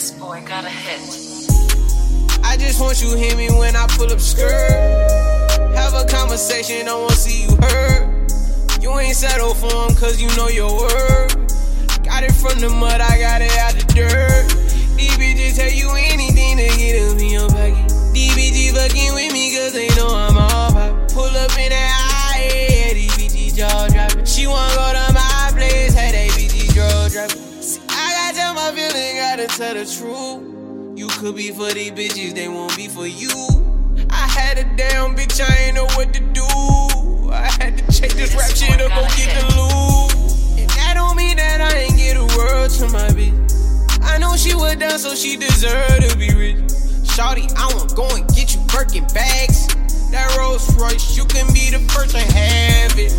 This boy got a hit. I just want you to hear me when I pull up skirt. Have a conversation, I wanna see you hurt. You ain't settled for him cause you know your word. Got it from the mud, I got it out the dirt. These bitches tell you anything to get up in your pocket. These bitches fucking with me cause they know I'm all pop. Pull up in that IA, these bitches jaw dropping. She wanna go to my place, hey, they bitches jaw dropping. See, I gotta tell my feeling, gotta tell the truth. You could be for these bitches, they won't be for you. I had a damn bitch, I ain't know what to do. I had to check this rap shit up, go get the loot. And that don't mean that I ain't get a word to my bitch. I know she was down, so she deserved to be rich. Shawty, I wanna go and get you Birkin bags. That Rolls Royce, you can be the first to have it.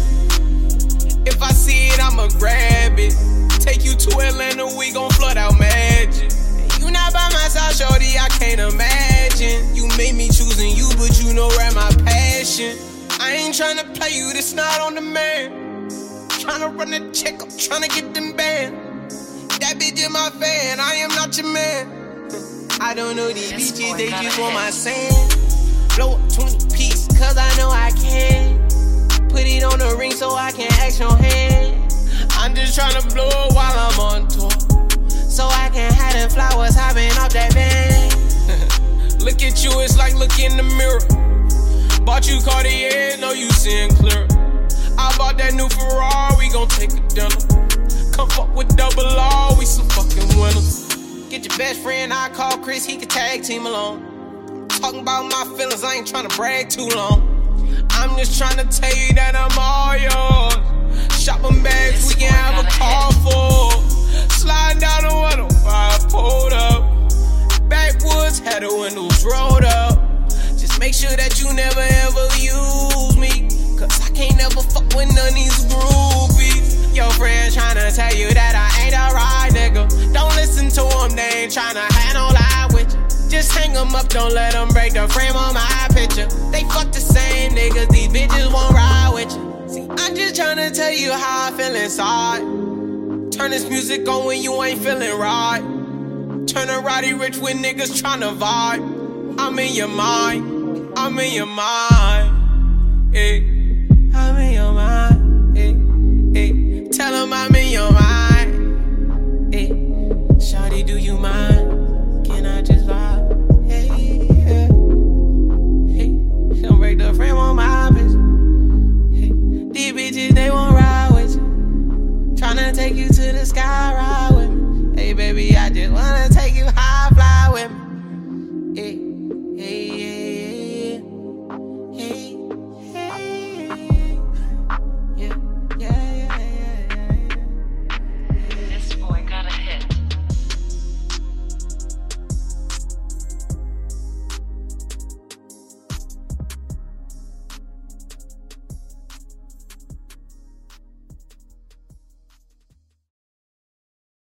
If I see it, I'ma grab it. Take you to Atlanta, we gon' flood out Magic. You not by my side, shorty, I can't imagine. You made me choosing you, but you know right my passion. I ain't tryna play you, this not on the man. Tryna run the check, I'm tryna get them banned. That bitch in my fan, I am not your man. I don't know these bitches, they just want my sand. Blow up 20 piece, cause I know I can. Put it on the ring so I can ask your hand. I'm just tryna blow it while I'm on tour, so I can have them flowers hopping off that van. Look at you, it's like look in the mirror. Bought you Cartier, know you seeing clear. I bought that new Ferrari, we gon' take a dinner. Come fuck with double R, we some fucking winners. Get your best friend, I call Chris, he can tag team along. Talking about my feelings, I ain't tryna brag too long. I'm just tryna tell you that I'm all yours. Shopping bags, we can have a car full. Sliding down the 105, pulled up. Backwoods, had the windows rolled up. Just make sure that you never ever use me, cause I can't never fuck with none of these groupies. Your friends tryna tell you that I ain't a right nigga. Don't listen to them, they ain't tryna have no lie with you. Just hang them up, don't let them break the frame on my picture. They fuck the same niggas, these bitches won't ride with you. See, I'm just tryna tell you how I feel inside. Turn this music on when you ain't feeling right. Turn a Roddy Rich with niggas tryna vibe. I'm in your mind, I'm in your mind, eh. I'm in your mind, eh, eh. Tell 'em I'm in